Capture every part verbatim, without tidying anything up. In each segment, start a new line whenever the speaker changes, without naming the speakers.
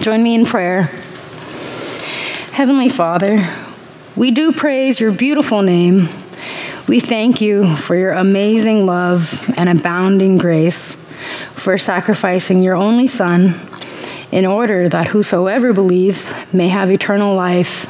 Join me in prayer. Heavenly Father, we do praise your beautiful name. We thank you for your amazing love and abounding grace, for sacrificing your only Son in order that whosoever believes may have eternal life.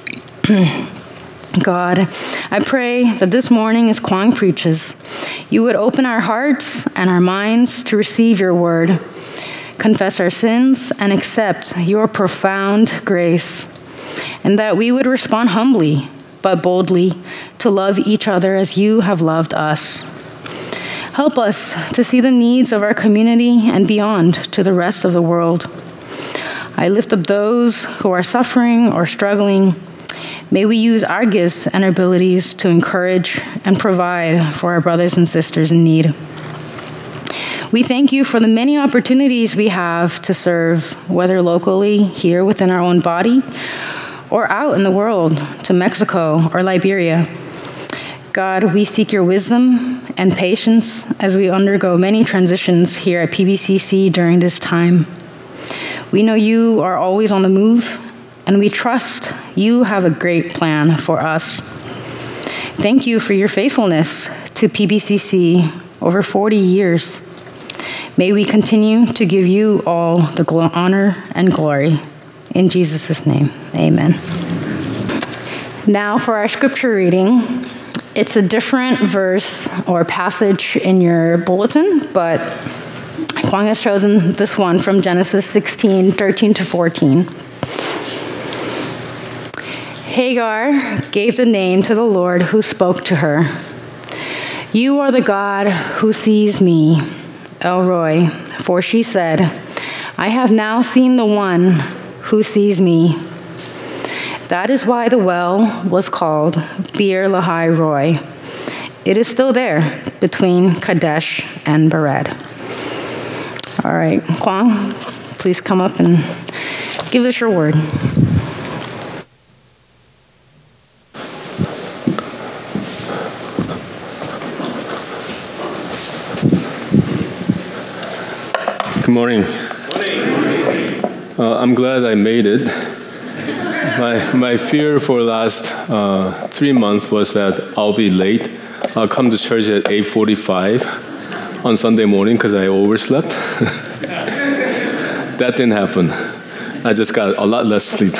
God, I pray that this morning as Kwang preaches, you would open our hearts and our minds to receive your word, confess our sins, and accept your profound grace, and that we would respond humbly but boldly to love each other as you have loved us. Help us to see the needs of our community and beyond to the rest of the world. I lift up those who are suffering or struggling. May we use our gifts and abilities to encourage and provide for our brothers and sisters in need. We thank you for the many opportunities we have to serve, whether locally here within our own body or out in the world to Mexico or Liberia. God, we seek your wisdom and patience as we undergo many transitions here at P B C C during this time. We know you are always on the move, and we trust you have a great plan for us. Thank you for your faithfulness to P B C C over forty years. May we continue to give you all the gl- honor and glory. In Jesus' name, amen. Now for our scripture reading. It's a different verse or passage in your bulletin, but Kwang has chosen this one from Genesis sixteen, thirteen to fourteen. Hagar gave the name to the Lord who spoke to her. You are the God who sees me, El Roi, for she said, I have now seen the one who sees me. That is why the well was called Beer Lahai Roi. It is still there between Kadesh and Bered. All right, Kwang, please come up and give us your word.
Good morning. Uh, I'm glad I made it. My, my fear for the last uh, three months was that I'll be late. I'll come to church at eight forty-five on Sunday morning because I overslept. That didn't happen. I just got a lot less sleep.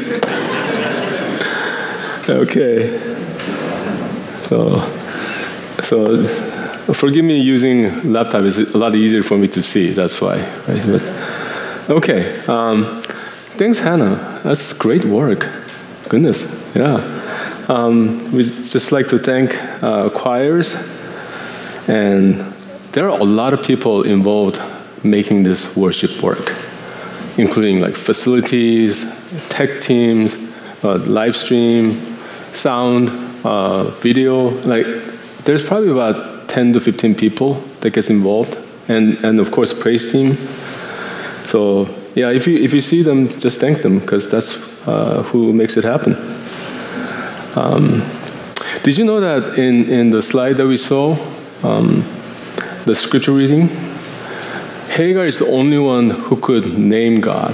Okay. So, so forgive me using laptop. It's a lot easier for me to see. That's why. Right? But, okay. Um, thanks, Hannah. That's great work. Goodness. Yeah. Um, we'd just like to thank uh, choirs. And there are a lot of people involved making this worship work, including like facilities, tech teams, uh, live stream, sound, uh, video. Like, there's probably about ten to fifteen people that gets involved, and and of course praise team. So yeah, if you if you see them, just thank them because that's uh, who makes it happen. Um, did you know that in in the slide that we saw, um, the scripture reading, Hagar is the only one who could name God.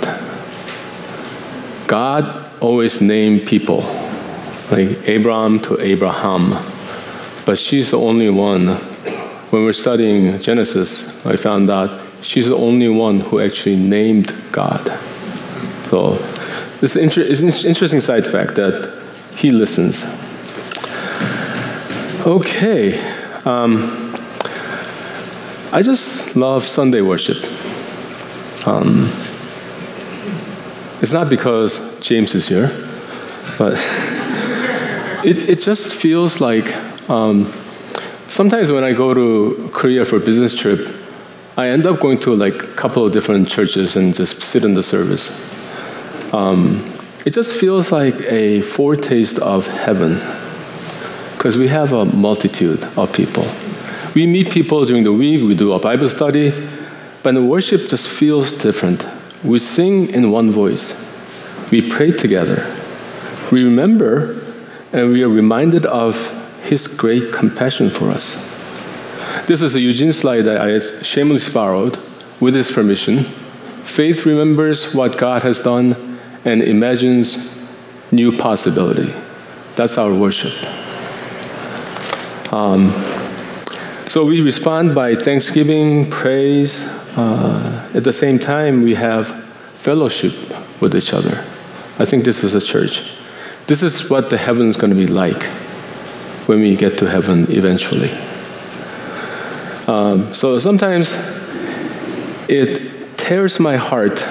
God always named people, like Abram to Abraham. But she's the only one. When we're studying Genesis, I found out she's the only one who actually named God. So this is an interesting side fact that he listens. Okay. Um, I just love Sunday worship. Um, it's not because James is here, but it, it just feels like um, sometimes when I go to Korea for a business trip, I end up going to like a couple of different churches and just sit in the service. Um, it just feels like a foretaste of heaven because we have a multitude of people. We meet people during the week, we do a Bible study, but the worship just feels different. We sing in one voice. We pray together. We remember and we are reminded of His great compassion for us. This is a Eugene slide that I shamelessly borrowed with his permission faith remembers what God has done and imagines new possibility. That's our worship. Um, so we respond by thanksgiving, praise. Uh, at the same time, we have fellowship with each other. I think this is a church. This is what the heaven is going to be like when we get to heaven eventually. Um, so sometimes it tears my heart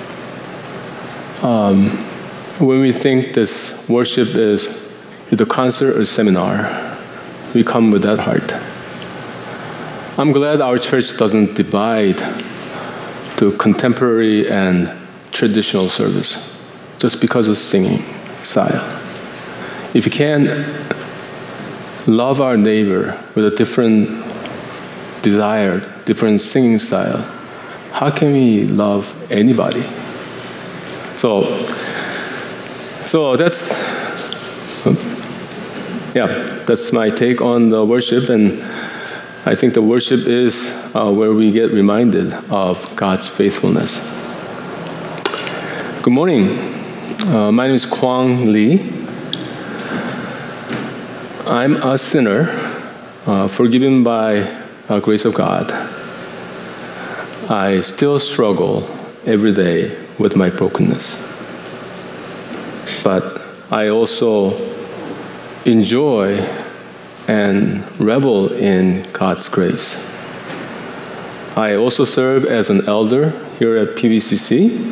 um, when we think this worship is either concert or seminar. We come with that heart. I'm glad our church doesn't divide to contemporary and traditional service just because of singing style. If you can love our neighbor with a different desire, different singing style, how can we love anybody? So, so that's, yeah, that's my take on the worship, and I think the worship is uh, where we get reminded of God's faithfulness. Good morning. Uh, my name is Kwang Lee. I'm a sinner, uh, forgiven by the grace of God. I still struggle every day with my brokenness. But I also enjoy and revel in God's grace. I also serve as an elder here at P V C C.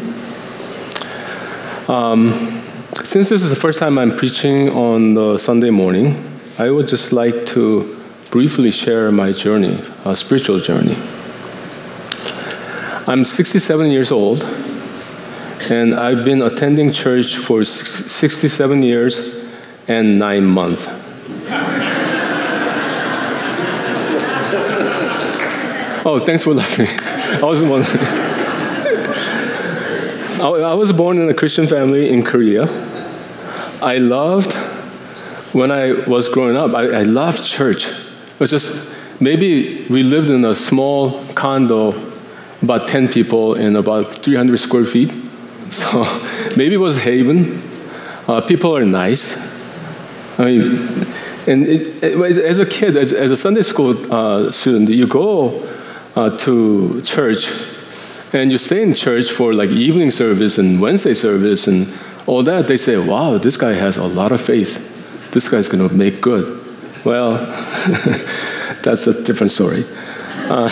Um, since this is the first time I'm preaching on the Sunday morning, I would just like to briefly share my journey, a spiritual journey. I'm sixty-seven years old, and I've been attending church for sixty-seven years and nine months. Oh, thanks for laughing. I was wondering. I was born in a Christian family in Korea. I loved, when I was growing up, I, I loved church. It was just, maybe we lived in a small condo, about ten people in about three hundred square feet. So maybe it was haven. Uh, people are nice. I mean, and it, it, as a kid, as, as a Sunday school uh, student, you go uh, to church, and you stay in church for like evening service and Wednesday service and all that. They say, wow, this guy has a lot of faith. This guy's going to make good. Well, that's a different story. Uh,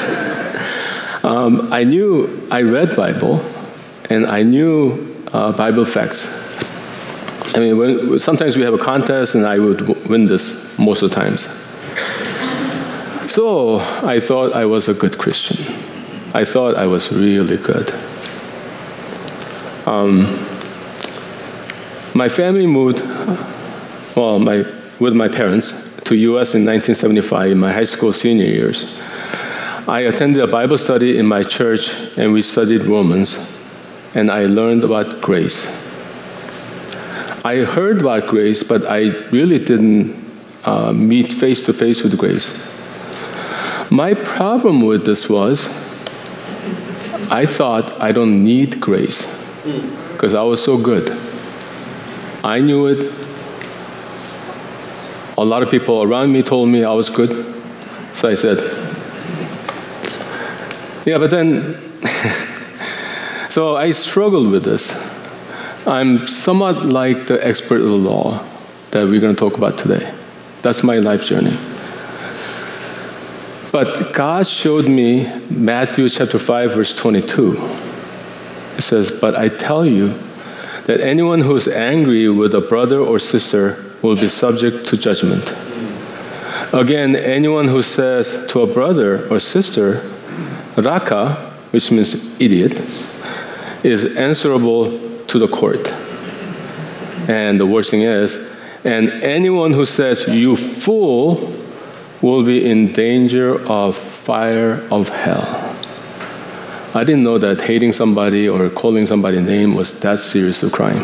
um, I knew, I read Bible, and I knew uh, Bible facts. I mean, when, sometimes we have a contest, and I would w- win this most of the times. So I thought I was a good Christian. I thought I was really good. Um, my family moved, well, my, with my parents to U S in nineteen seventy-five in my high school senior years. I attended a Bible study in my church, and we studied Romans, and I learned about grace. I heard about grace, but I really didn't uh, meet face to face with grace. My problem with this was, I thought I don't need grace because I was so good. I knew it. A lot of people around me told me I was good. So I said, yeah, but then, so I struggled with this. I'm somewhat like the expert of the law that we're going to talk about today. That's my life journey. But God showed me Matthew chapter five, verse twenty-two. It says, but I tell you that anyone who's angry with a brother or sister will be subject to judgment. Again, anyone who says to a brother or sister, Raka, which means idiot, is answerable to the court. And the worst thing is, and anyone who says, you fool, will be in danger of fire of hell. I didn't know that hating somebody or calling somebody a name was that serious a crime.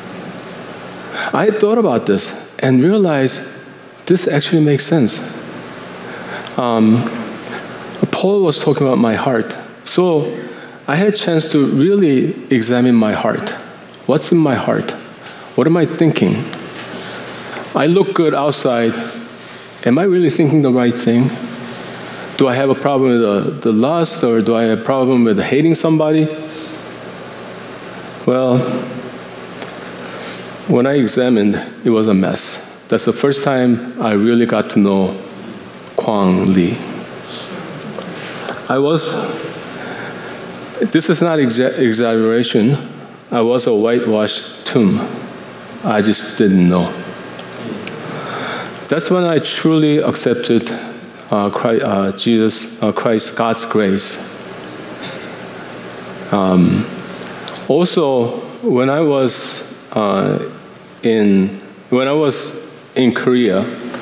I thought about this and realized this actually makes sense. Um, Paul was talking about my heart. So I had a chance to really examine my heart. What's in my heart? What am I thinking? I look good outside. Am I really thinking the right thing? Do I have a problem with the, the lust, or do I have a problem with hating somebody? Well, when I examined, it was a mess. That's the first time I really got to know Kwang Lee. I was, this is not exa- exaggeration, I was a whitewashed tomb. I just didn't know. That's when I truly accepted uh, Christ, uh, Jesus, uh, Christ, God's grace. Um, also, when I was uh, in when I was in Korea,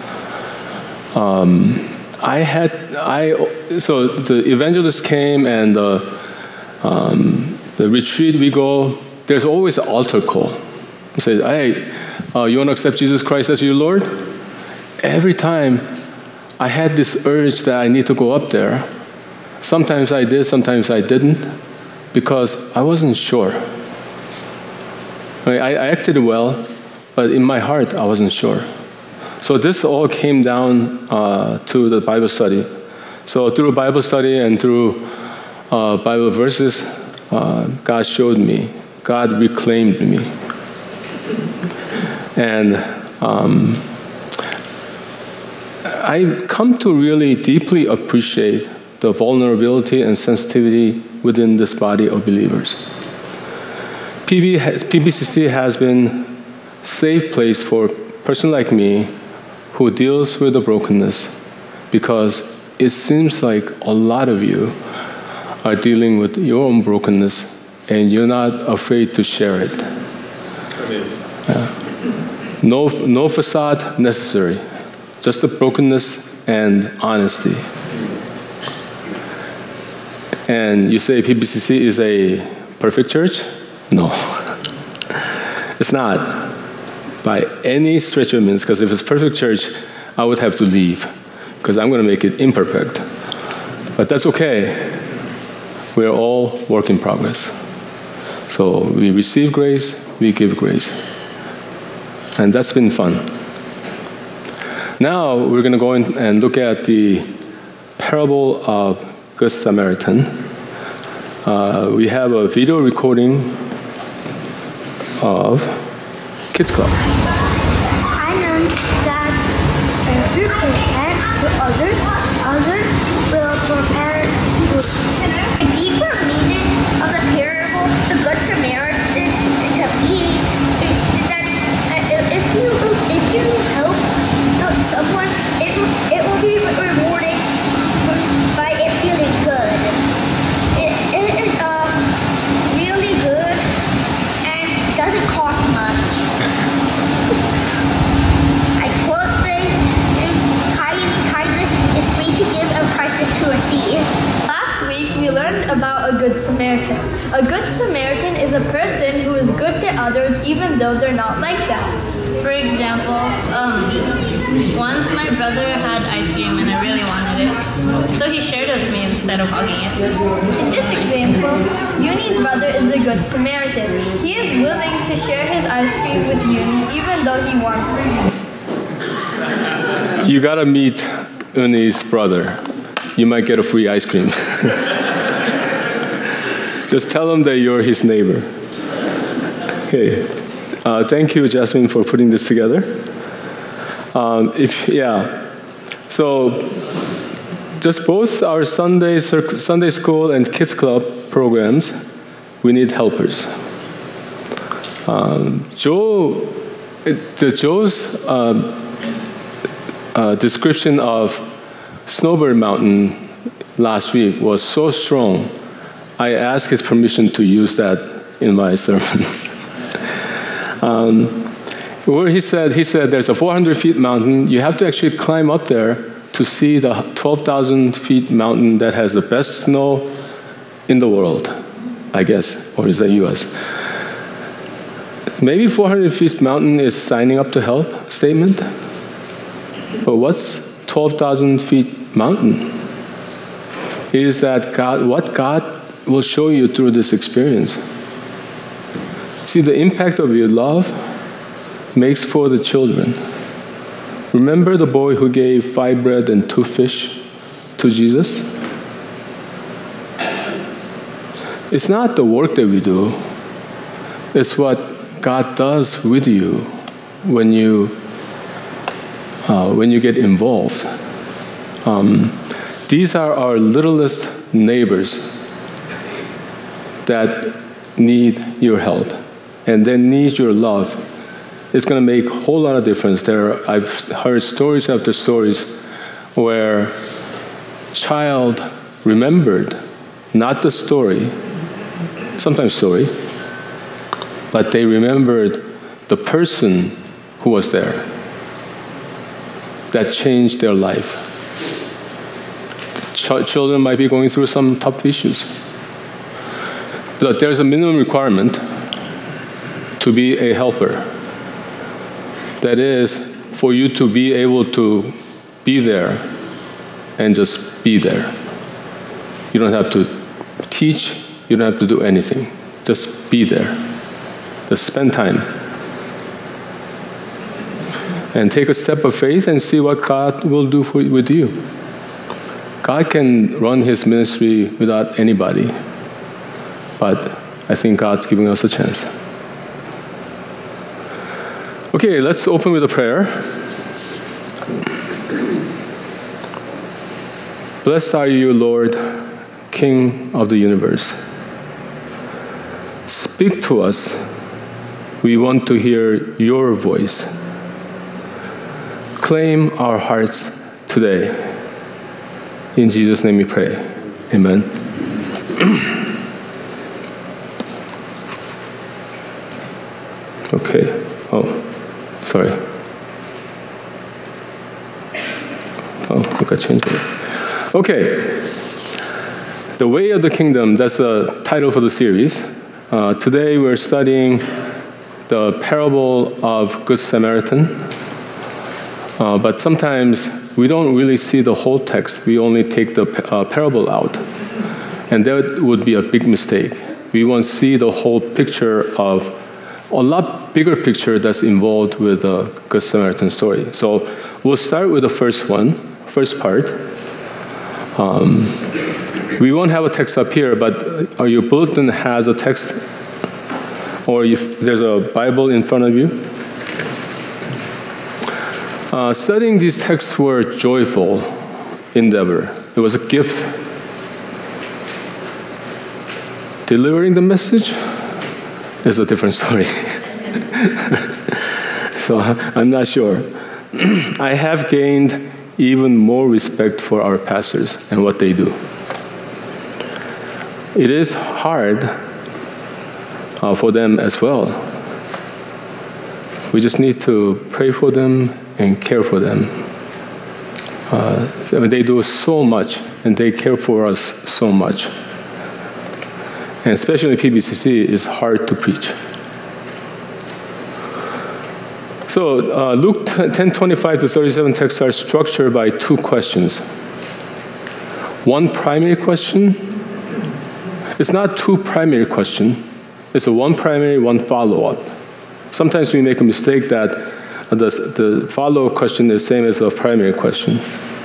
um, I had I so the evangelists came, and the um, the retreat we go. There's always an altar call. It says, "Hey, uh, you want to accept Jesus Christ as your Lord?" Every time, I had this urge that I need to go up there. Sometimes I did, sometimes I didn't, because I wasn't sure. I, mean, I, I acted well, but in my heart, I wasn't sure. So this all came down uh, to the Bible study. So through Bible study and through uh, Bible verses, uh, God showed me. God reclaimed me. And um, I come to really deeply appreciate the vulnerability and sensitivity within this body of believers. P B has, P B C C has been a safe place for a person like me who deals with the brokenness, because it seems like a lot of you are dealing with your own brokenness and you're not afraid to share it. Yeah. No, no facade necessary, just the brokenness and honesty. And you say P B C C is a perfect church? No. It's not, by any stretch of means, because if it's perfect church, I would have to leave, because I'm going to make it imperfect. But that's okay. We're all work in progress. So we receive grace, we give grace. And that's been fun. Now we're going to go in and look at the parable of Good Samaritan. Uh, we have a video recording of Kids Club.
I know that if you prepare to others, others will prepare to you. A deeper meaning of the parable, the Good Samaritan, to me, is that if you if you help someone, it it will be rewarding by it feeling good. It, it is um really good and doesn't cost much. I quote saying, kind, kindness is free to give and priceless to receive.
Last week we learned about a Good Samaritan. A Good Samaritan is a person who is good to others even though they're not like that.
For example, um, once my brother had ice cream and I really wanted it, so he shared it with me instead of hugging it.
In this example, Yuni's brother is a Good Samaritan. He is willing to share his ice cream with Yuni even though he wants it.
You gotta meet Uni's brother. You might get a free ice cream. Just tell him that you're his neighbor. Okay. Uh, thank you, Jasmine, for putting this together. Um, if yeah, so just both our Sunday Sunday school and Kids Club programs, we need helpers. Um, Joe, the Joe's uh, uh, description of Snowbird Mountain last week was so strong. I asked his permission to use that in my sermon. Um, where he said, he said there's a four hundred feet mountain. You have to actually climb up there to see the twelve thousand feet mountain that has the best snow in the world, I guess, or is that U S? Maybe four hundred feet mountain is signing up to help statement. But what's twelve thousand feet mountain? Is that God, what God will show you through this experience. See, the impact of your love makes for the children. Remember the boy who gave five bread and two fish to Jesus? It's not the work that we do. It's what God does with you when you uh, when you get involved. Um, these are our littlest neighbors that need your help and they need your love. It's going to make a whole lot of difference. There, are, I've heard stories after stories where child remembered not the story, sometimes story, but they remembered the person who was there that changed their life. Ch- children might be going through some tough issues, but there's a minimum requirement to be a helper. That is, for you to be able to be there and just be there. You don't have to teach, you don't have to do anything. Just be there. Just spend time. And take a step of faith and see what God will do for, with you. God can run His ministry without anybody, but I think God's giving us a chance. Okay, let's open with a prayer. Blessed are you, Lord, King of the universe. Speak to us. We want to hear your voice. Claim our hearts today. In Jesus' name we pray. Amen. Okay. Oh. Sorry. Oh, look, I changed it. Okay. The Way of the Kingdom, that's the title for the series. Uh, today we're studying the parable of Good Samaritan. Uh, but sometimes we don't really see the whole text. We only take the uh, parable out. And that would be a big mistake. We want to see the whole picture of a lot bigger picture that's involved with the Good Samaritan story. So we'll start with the first one, first part. Um, we won't have a text up here, but uh, your bulletin has a text, or if there's a Bible in front of you. Uh, studying these texts were joyful endeavor. It was a gift. Delivering the message is a different story. So I'm not sure. I have gained even more respect for our pastors and what they do. It is hard uh, for them as well. We just need to pray for them and care for them. Uh, I mean, they do so much and they care for us so much. And especially P B C C is hard to preach. So uh, Luke ten twenty-five to thirty-seven texts are structured by two questions. One primary question. It's not two primary questions. It's a one primary, one follow-up. Sometimes we make a mistake that the, the follow-up question is the same as a primary question.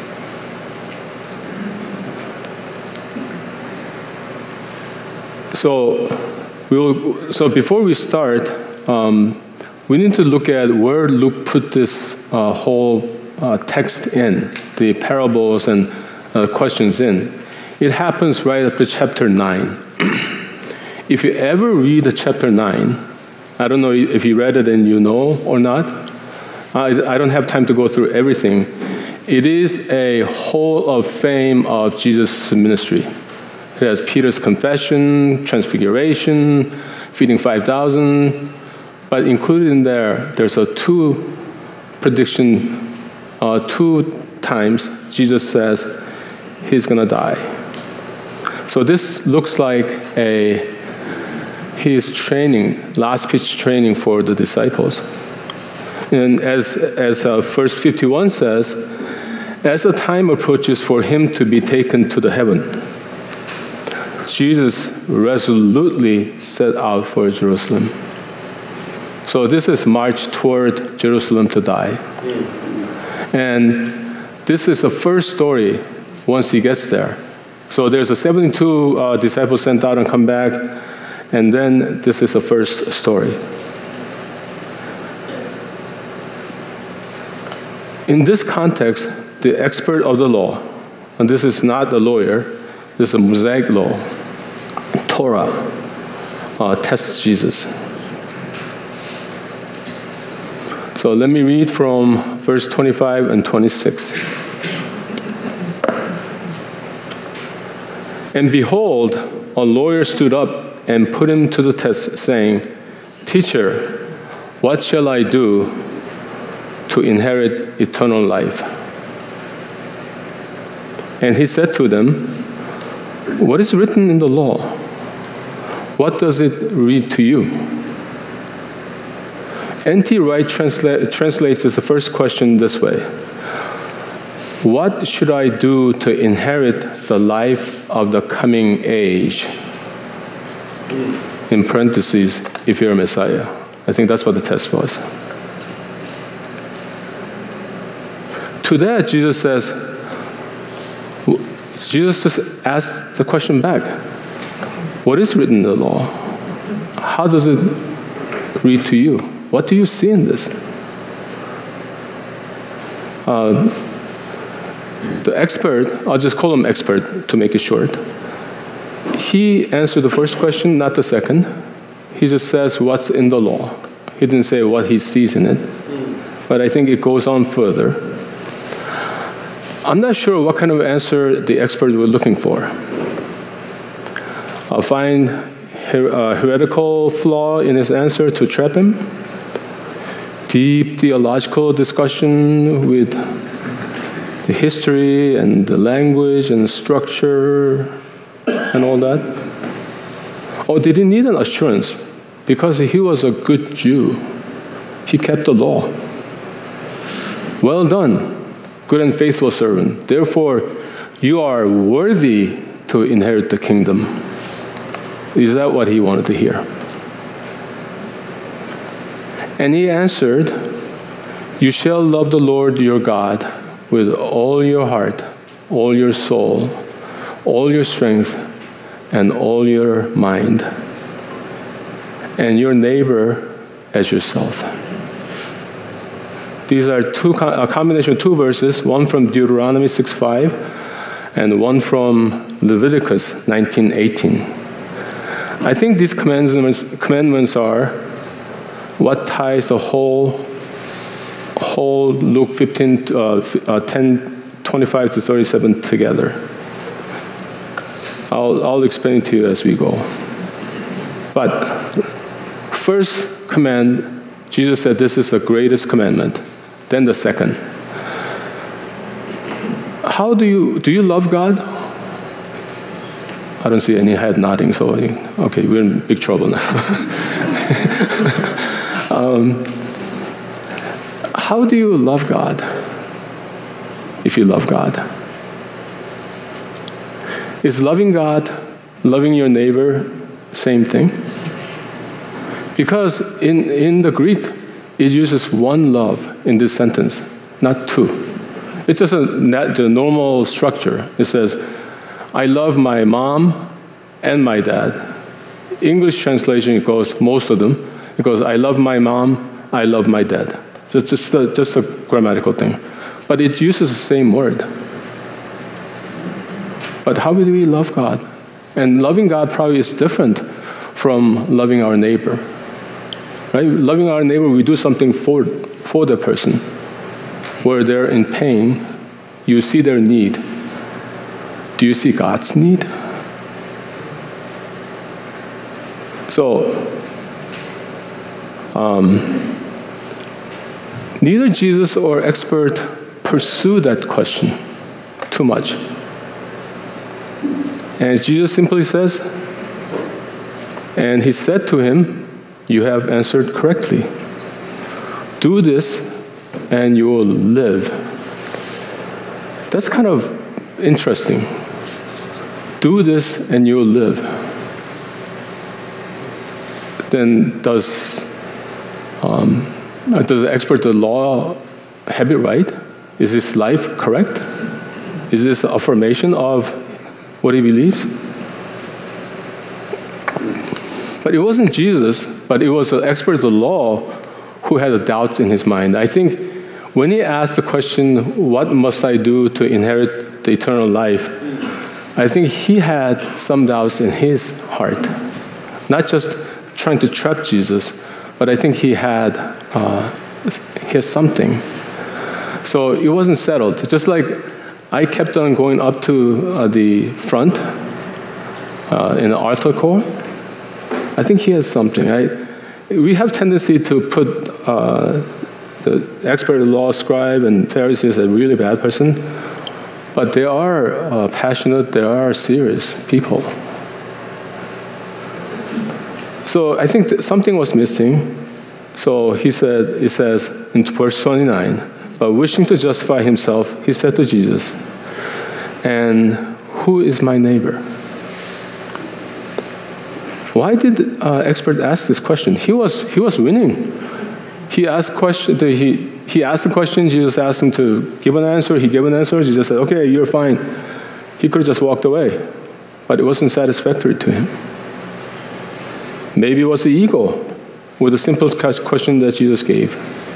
So, we will, so before we start, um, we need to look at where Luke put this uh, whole uh, text in, the parables and uh, questions in. It happens right at the chapter nine. If you ever read the chapter nine, I don't know if you read it and you know or not. I, I don't have time to go through everything. It is a hall of fame of Jesus' ministry. It has Peter's confession, transfiguration, feeding five thousand. But included in there, there's a two prediction, uh, two times Jesus says he's going to die. So this looks like a, he is training, last pitch training for the disciples. And as, as uh, verse fifty-one says, as the time approaches for him to be taken to the heaven. Jesus resolutely set out for Jerusalem. So this is march toward Jerusalem to die. And this is the first story once he gets there. So there's a seventy-two uh, disciples sent out and come back, and then this is the first story. In this context, the expert of the law, and this is not a lawyer, this is a Mosaic law, Torah, uh, tests Jesus. So let me read from verse twenty-five and twenty-six. And behold, a lawyer stood up and put him to the test, saying, Teacher, what shall I do to inherit eternal life? And he said to them, What is written in the law? What does it read to you? N T Wright transla- translates this first question this way. What should I do to inherit the life of the coming age? In parentheses, if you're a Messiah. I think that's what the test was. To that, Jesus says, Jesus just asked the question back. What is written in the law? How does it read to you? What do you see in this? Uh, the expert, I'll just call him expert to make it short. He answered the first question, not the second. He just says what's in the law. He didn't say what he sees in it. But I think it goes on further. I'm not sure what kind of answer the expert were looking for. I'll find a heretical flaw in his answer to trap him. Deep theological discussion with the history and the language and structure and all that. Or did he need an assurance? Because he was a good Jew. He kept the law. Well done, good and faithful servant. Therefore, you are worthy to inherit the kingdom. Is that what he wanted to hear? And he answered, You shall love the Lord your God with all your heart, all your soul, all your strength, and all your mind, and your neighbor as yourself. These are two, a combination of two verses, one from Deuteronomy six five and one from Leviticus nineteen eighteen. I think these commandments, commandments are what ties the whole whole Luke fifteen, uh, uh, ten, twenty-five to thirty-seven together. I'll, I'll explain it to you as we go. But first command, Jesus said this is the greatest commandment. Then the second. How do you, do you love God? I don't see any head nodding, so okay, we're in big trouble now. um, how do you love God? If you love God. Is loving God, loving your neighbor, same thing? Because in, in the Greek, it uses one love in this sentence, not two. It's just a, the normal structure. It says, I love my mom and my dad. English translation, it goes, most of them, it goes, I love my mom, I love my dad. It's just a, just a grammatical thing. But it uses the same word. But how do we love God? And loving God probably is different from loving our neighbor. Right? Loving our neighbor, we do something for, for the person. Where they're in pain, you see their need. Do you see God's need? So, um, neither Jesus or expert pursue that question too much. And Jesus simply says, and he said to him, you have answered correctly. Do this and you will live. That's kind of interesting. do this and you'll live, then does um, does the expert of the law have it right? Is his life correct? Is this affirmation of what he believes? But it wasn't Jesus, but it was the expert of the law who had a doubt in his mind. I think when he asked the question, what must I do to inherit the eternal life? I think he had some doubts in his heart. Not just trying to trap Jesus, but I think he had, uh, he had something. So it wasn't settled. Just like I kept on going up to uh, the front uh, in the altar call, I think he has something. I, we have tendency to put uh, the expert of the law, scribe, and Pharisees as a really bad person, but they are uh, passionate, they are serious people. So I think that something was missing. So he said, it says in verse twenty-nine, but wishing to justify himself, he said to Jesus, and who is my neighbor? Why did uh, expert ask this question? He was he was winning. He asked question. He he asked the question. Jesus asked him to give an answer. He gave an answer. Jesus said, "Okay, you're fine." He could have just walked away, but it wasn't satisfactory to him. Maybe it was the ego with the simple question that Jesus gave.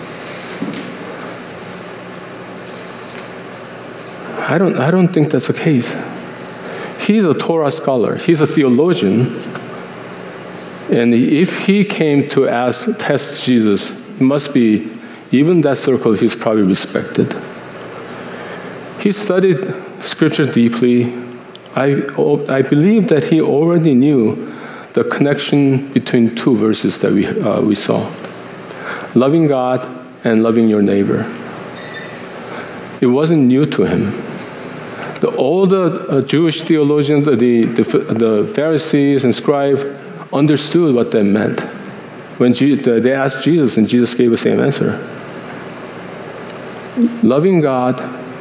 I don't I don't think that's the case. He's a Torah scholar. He's a theologian. And if he came to ask, test Jesus, it must be, even that circle, he's probably respected. He studied Scripture deeply. I, I believe that he already knew the connection between two verses that we, uh, we saw. Loving God and loving your neighbor. It wasn't new to him. The older uh, Jewish theologians, the, the, the Pharisees and scribes, understood what that meant. When Jesus, they asked Jesus, and Jesus gave the same answer. Loving God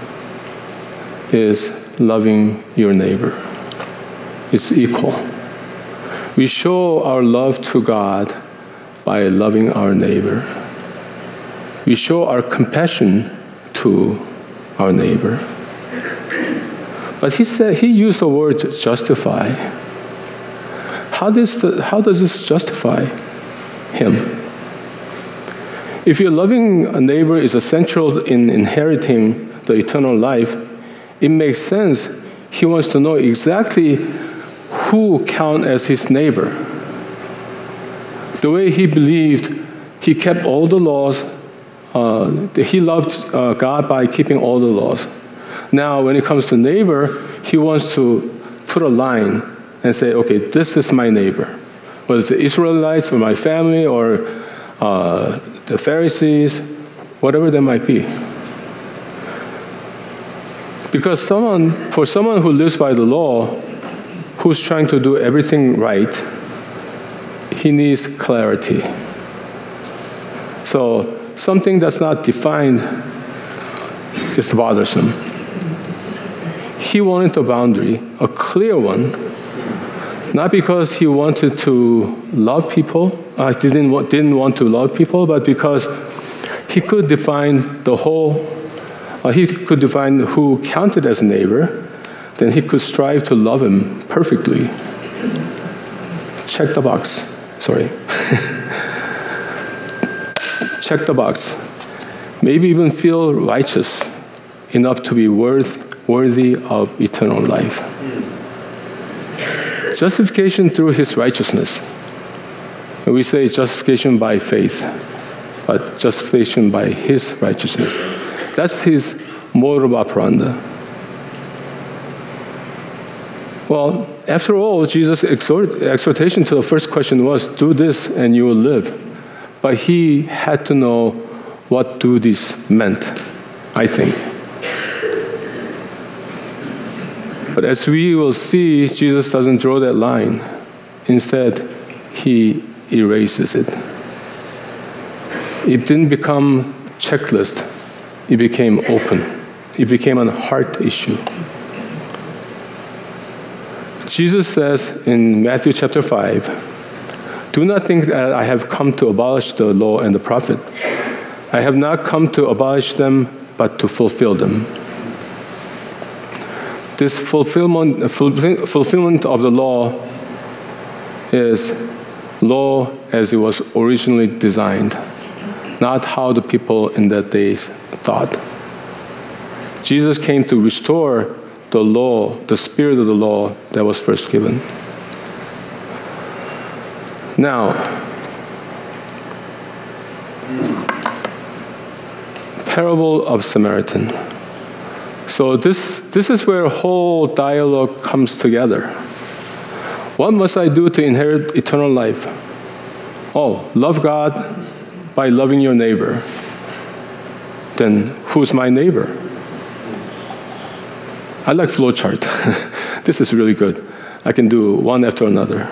is loving your neighbor. It's equal. We show our love to God by loving our neighbor. We show our compassion to our neighbor. But he said he used the word justify. How does, the, how does this justify him? If your loving a neighbor is essential in inheriting the eternal life, it makes sense he wants to know exactly who counts as his neighbor. The way he believed, he kept all the laws. Uh, he loved uh, God by keeping all the laws. Now, when it comes to neighbor, he wants to put a line and say, okay, this is my neighbor. Whether it's the Israelites or my family or uh, the Pharisees, whatever they might be. Because someone, for someone who lives by the law, who's trying to do everything right, he needs clarity. So something that's not defined is bothersome. He wanted a boundary, a clear one, not because he wanted to love people, uh, didn't want, didn't want to love people, but because he could define the whole, uh, he could define who counted as a neighbor, then he could strive to love him perfectly. Check the box. Sorry. Check the box. Maybe even feel righteous enough to be worth, worthy of eternal life. Justification through his righteousness. We say justification by faith, but justification by his righteousness. That's his modus operandi. Well, after all, Jesus' exhort, exhortation to the first question was, do this and you will live. But he had to know what do this meant, I think. But as we will see, Jesus doesn't draw that line. Instead, he erases it. It didn't become checklist. It became open. It became a heart issue. Jesus says in Matthew chapter five, "Do not think that I have come to abolish the law and the prophet. I have not come to abolish them, but to fulfill them." This fulfillment, fulfillment of the law is law as it was originally designed, not how the people in that days thought. Jesus came to restore the law, the spirit of the law that was first given. Now, parable of Samaritan. So this, this is where a whole dialogue comes together. What must I do to inherit eternal life? Oh, love God by loving your neighbor. Then who's my neighbor? I like flowchart. This is really good. I can do one after another.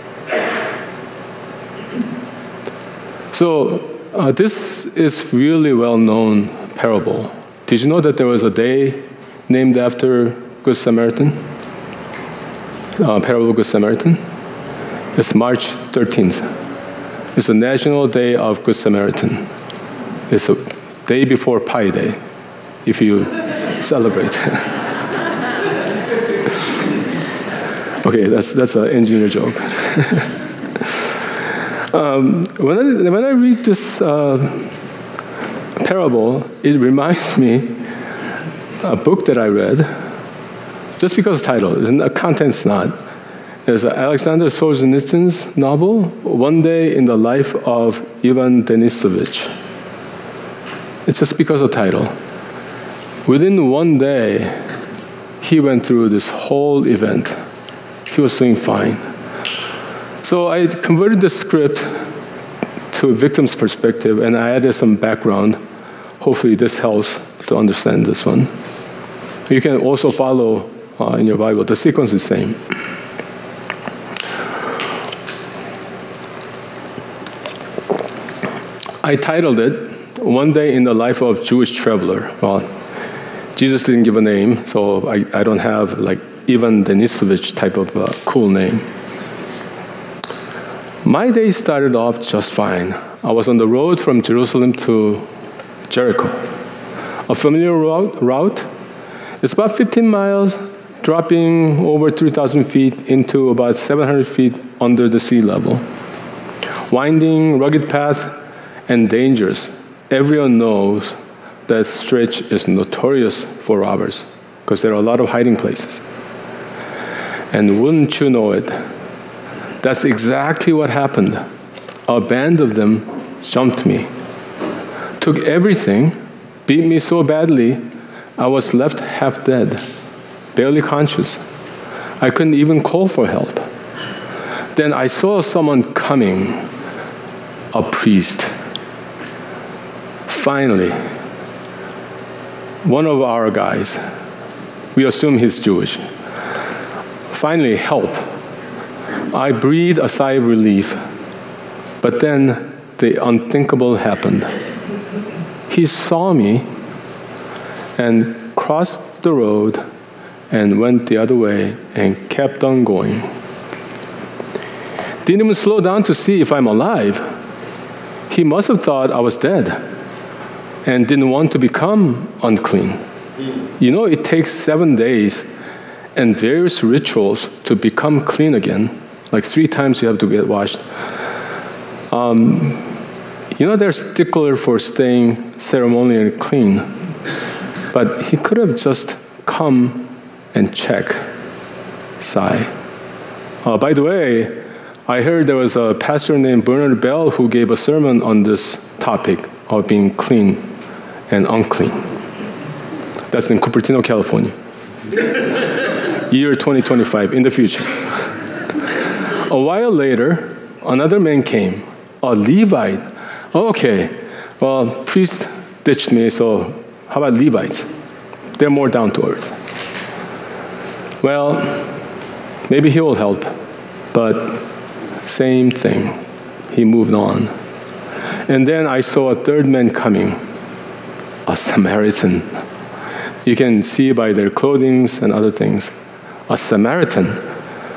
So uh, this is really well-known parable. Did you know that there was a day named after Good Samaritan? Uh, parable of Good Samaritan? It's March thirteenth. It's a National Day of Good Samaritan. It's a day before Pi Day, if you celebrate. Okay, that's that's an engineer joke. um, when I when I read this uh, parable, it reminds me a book that I read. Just because the title, the content's not. There's Alexander Solzhenitsyn's novel, One Day in the Life of Ivan Denisovich. It's just because of the title. Within one day, he went through this whole event. He was doing fine. So I converted the script to a victim's perspective, and I added some background. Hopefully this helps to understand this one. You can also follow Uh, in your Bible. The sequence is the same. I titled it, One Day in the Life of Jewish Traveler. Well, Jesus didn't give a name, so I, I don't have like Ivan Denisovich type of uh, cool name. My day started off just fine. I was on the road from Jerusalem to Jericho. A familiar route, route. It's about fifteen miles, dropping over three thousand feet into about seven hundred feet under the sea level. Winding, rugged path, and dangerous. Everyone knows that stretch is notorious for robbers because there are a lot of hiding places. And wouldn't you know it, that's exactly what happened. A band of them jumped me, took everything, beat me so badly, I was left half dead. Barely conscious. I couldn't even call for help. Then I saw someone coming, a priest. Finally, one of our guys, we assume he's Jewish, finally help. I breathed a sigh of relief, but then the unthinkable happened. He saw me and crossed the road and went the other way and kept on going. Didn't even slow down to see if I'm alive. He must have thought I was dead and didn't want to become unclean. You know, it takes seven days and various rituals to become clean again. Like three times you have to get washed. Um, you know, they're stickler for staying ceremonially clean. But he could have just come and check. Sigh. Uh, by the way, I heard there was a pastor named Bernard Bell who gave a sermon on this topic of being clean and unclean. That's in Cupertino, California. Year twenty twenty-five, in the future. A while later, another man came, a Levite. Okay, well, priest ditched me, so how about Levites? They're more down to earth. Well, maybe he will help, but same thing. He moved on. And then I saw a third man coming, a Samaritan. You can see by their clothing and other things. A Samaritan.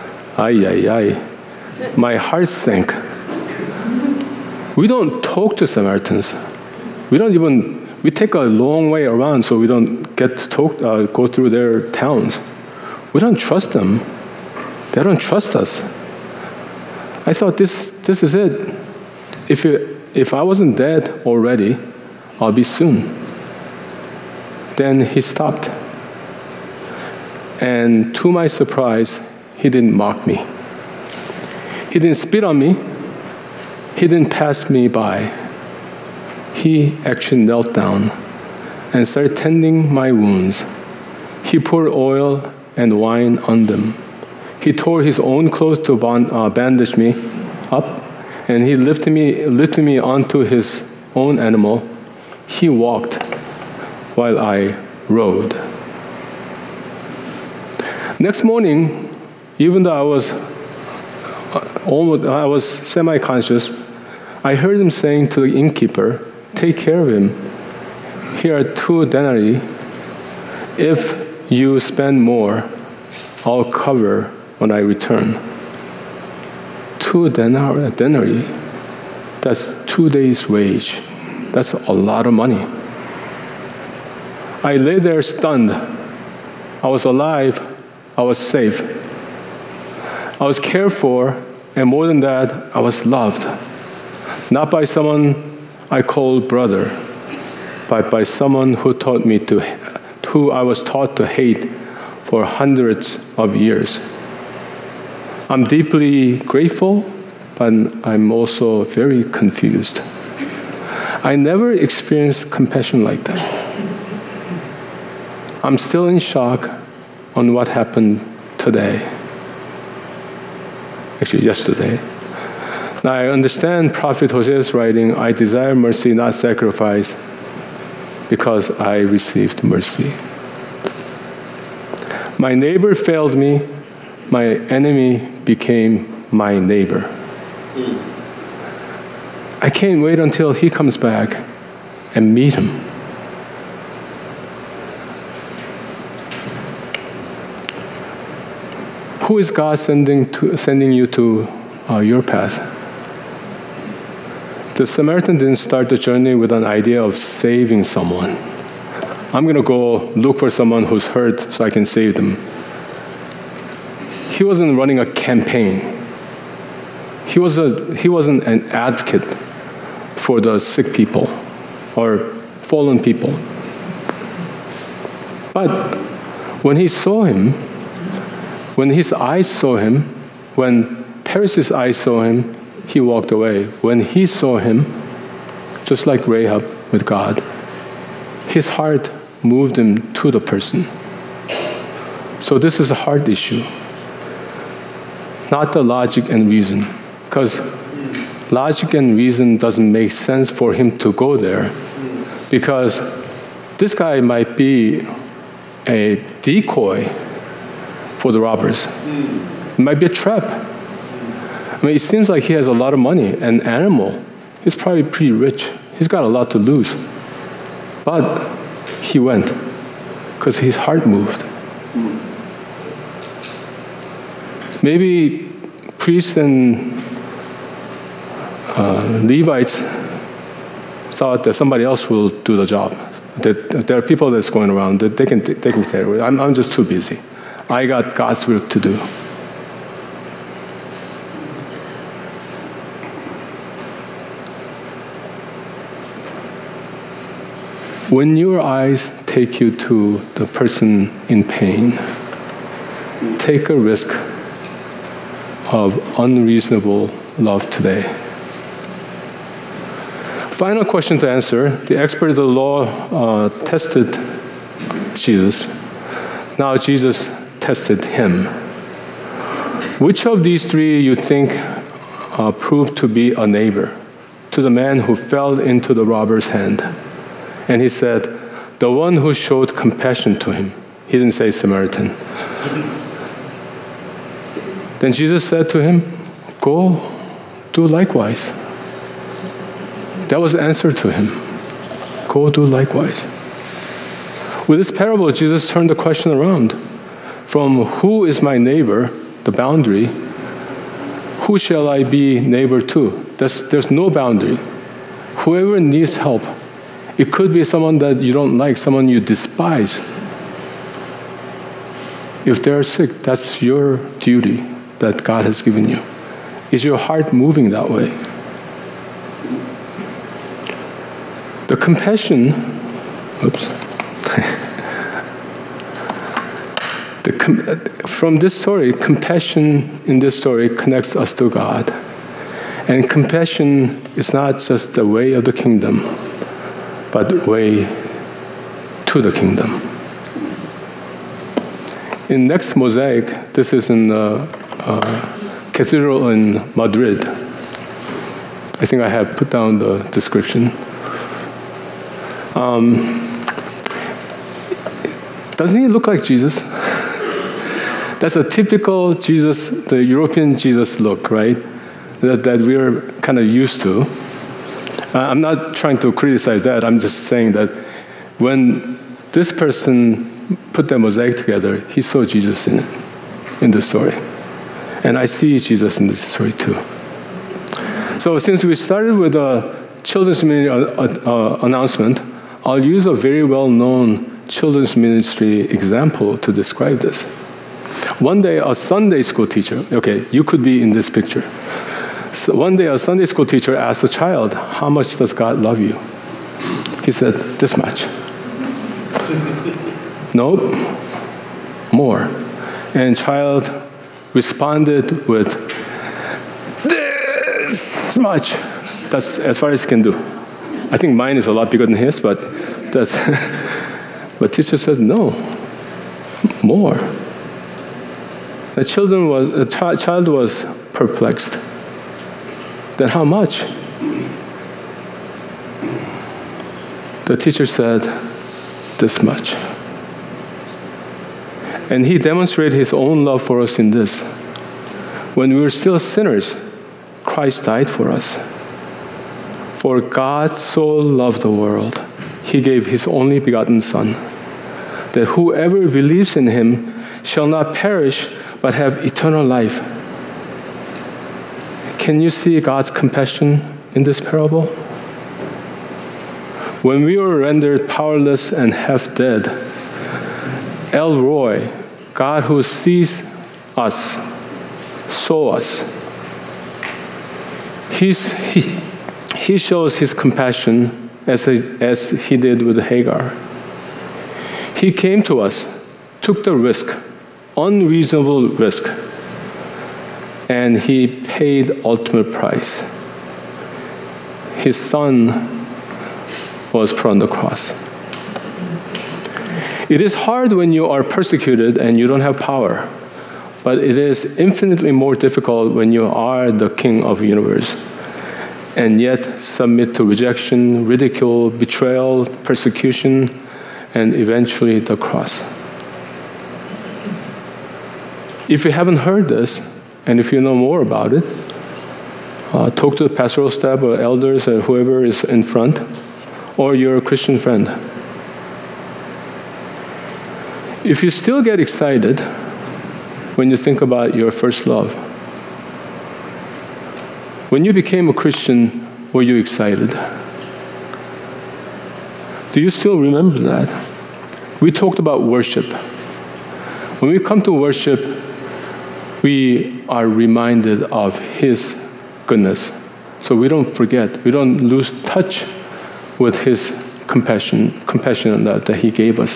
Ay, ay, ay. My heart sank. We don't talk to Samaritans. We don't even, we take a long way around so we don't get to talk, uh, go through their towns. We don't trust them. They don't trust us. I thought this, this is it. If, you, if I wasn't dead already, I'll be soon. Then he stopped. And to my surprise, he didn't mock me. He didn't spit on me. He didn't pass me by. He actually knelt down and started tending my wounds. He poured oil and wine on them. He tore his own clothes to bond, uh, bandage me up, and he lifted me, lifted me onto his own animal. He walked while I rode. Next morning, even though I was almost, I was semi-conscious, I heard him saying to the innkeeper, "Take care of him. Here are two denarii. If you spend more, I'll cover when I return." Two denar- denarii, that's two days' wage. That's a lot of money. I lay there stunned. I was alive. I was safe. I was cared for, and more than that, I was loved. Not by someone I called brother, but by someone who taught me to, who I was taught to hate for hundreds of years. I'm deeply grateful, but I'm also very confused. I never experienced compassion like that. I'm still in shock on what happened today. Actually, yesterday. Now, I understand Prophet Hosea's writing, "I desire mercy, not sacrifice, because I received mercy." My neighbor failed me. My enemy became my neighbor. I can't wait until he comes back and meet him. Who is God sending, to, sending you to uh, your path? The Samaritan didn't start the journey with an idea of saving someone. I'm going to go look for someone who's hurt so I can save them. He wasn't running a campaign. He, was a, he wasn't an advocate for the sick people or fallen people. But when he saw him, when his eyes saw him, when Paris' eyes saw him, he walked away. When he saw him, just like Rahab with God, his heart moved him to the person. So this is a heart issue, not the logic and reason. Because logic and reason doesn't make sense for him to go there, because this guy might be a decoy for the robbers. It might be a trap. I mean, it seems like he has a lot of money, an animal. He's probably pretty rich. He's got a lot to lose. But he went because his heart moved. Maybe priests and uh, Levites thought that somebody else will do the job. That there are people that's going around that they can they can take care of it. I'm, I'm just too busy. I got God's work to do. When your eyes take you to the person in pain, take a risk of unreasonable love today. Final question to answer. The expert of the law uh, tested Jesus. Now Jesus tested him. Which of these three you think uh, proved to be a neighbor to the man who fell into the robber's hand? And he said, the one who showed compassion to him. He didn't say Samaritan. Then Jesus said to him, go, do likewise. That was the answer to him. Go do likewise. With this parable, Jesus turned the question around from who is my neighbor, the boundary, who shall I be neighbor to? There's, there's no boundary. Whoever needs help, it could be someone that you don't like, someone you despise. If they're sick, that's your duty that God has given you. Is your heart moving that way? The compassion, oops. the com- from this story, compassion in this story connects us to God. And compassion is not just the way of the kingdom, but the way to the kingdom. In next mosaic, this is in the uh, cathedral in Madrid. I think I have put down the description. Um, doesn't he look like Jesus? That's a typical Jesus, the European Jesus look, right? That, that we're kind of used to. Uh, I'm not trying to criticize that. I'm just saying that when this person put that mosaic together, he saw Jesus in it, in the story. And I see Jesus in this story too. So since we started with a children's ministry uh, uh, announcement, I'll use a very well-known children's ministry example to describe this. One day, a Sunday school teacher, okay, you could be in this picture. So one day, a Sunday school teacher asked a child, "How much does God love you?" He said, "This much." "Nope, more." And child responded with, "This much." That's as far as he can do. I think mine is a lot bigger than his, but that's. But teacher said, "No, more." The children was the chi- child was perplexed. Then how much? The teacher said, "This much." And he demonstrated his own love for us in this. When we were still sinners, Christ died for us. For God so loved the world, he gave his only begotten Son, that whoever believes in him shall not perish, but have eternal life. Can you see God's compassion in this parable? When we were rendered powerless and half dead, El Roi, God who sees us, saw us. He's, he, he shows his compassion as he, as he did with Hagar. He came to us, took the risk, unreasonable risk, and he paid ultimate price. His Son was put on the cross. It is hard when you are persecuted and you don't have power, but it is infinitely more difficult when you are the King of the universe and yet submit to rejection, ridicule, betrayal, persecution, and eventually the cross. If you haven't heard this, and if you know more about it, uh, talk to the pastoral staff or elders or whoever is in front, or your Christian friend. If you still get excited when you think about your first love, when you became a Christian, were you excited? Do you still remember that? We talked about worship. When we come to worship, we are reminded of his goodness. So we don't forget, we don't lose touch with his compassion, compassion that, that he gave us.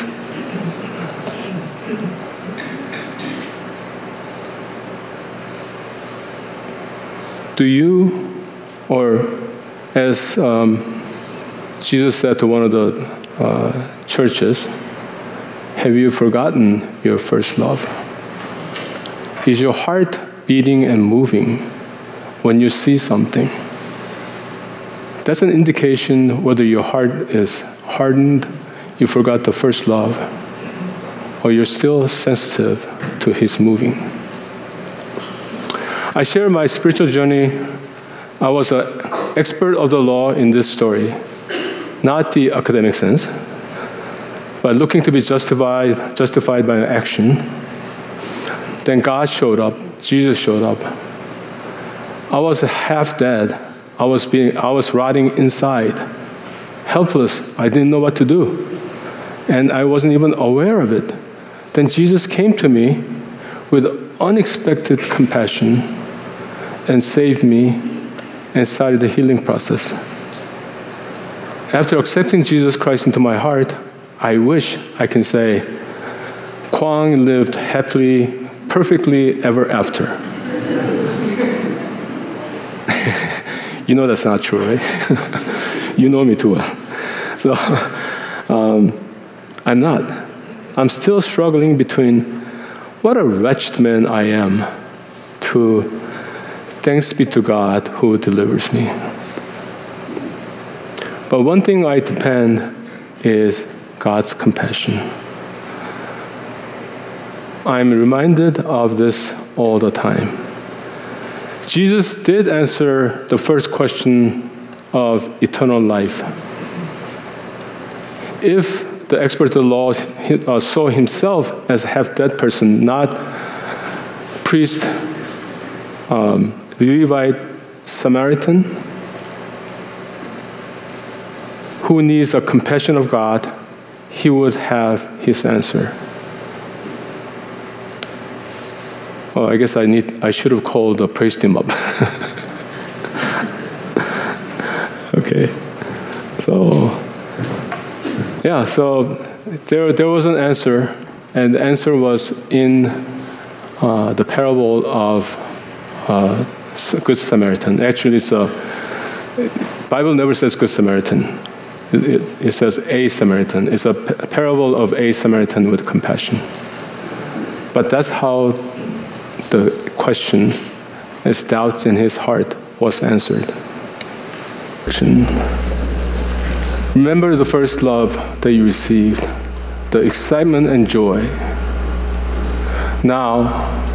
Do you, or as um, Jesus said to one of the uh, churches, have you forgotten your first love? Is your heart beating and moving when you see something? That's an indication whether your heart is hardened, you forgot the first love, or you're still sensitive to his moving. I share my spiritual journey. I was an expert of the law in this story, not the academic sense, but looking to be justified, justified by action. Then God showed up, Jesus showed up. I was half dead. I was being, I was rotting inside, helpless. I didn't know what to do. And I wasn't even aware of it. Then Jesus came to me with unexpected compassion and saved me and started the healing process. After accepting Jesus Christ into my heart, I wish I can say, Kwang lived happily, perfectly ever after. You know that's not true, right? You know me too well. So, um, I'm not. I'm still struggling between what a wretched man I am to thanks be to God who delivers me. But one thing I depend is God's compassion. I'm reminded of this all the time. Jesus did answer the first question of eternal life. If the expert of the law uh, saw himself as a half-dead person, not priest, um, Levite, Samaritan, who needs the compassion of God, he would have his answer. Oh, I guess I need. I should have called or praised him up. Okay, so yeah, so there there was an answer, and the answer was in uh, the parable of uh, Good Samaritan. Actually, it's a Bible never says Good Samaritan. It, it, it says a Samaritan. It's a p- parable of a Samaritan with compassion. But that's how the question, as doubts in his heart, was answered. Remember the first love that you received, the excitement and joy. Now,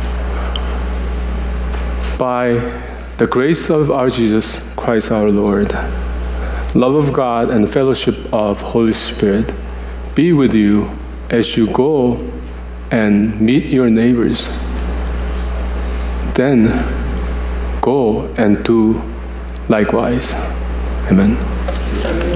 by the grace of our Jesus Christ our Lord, love of God and fellowship of Holy Spirit be with you as you go and meet your neighbors. Then go and do likewise. Amen.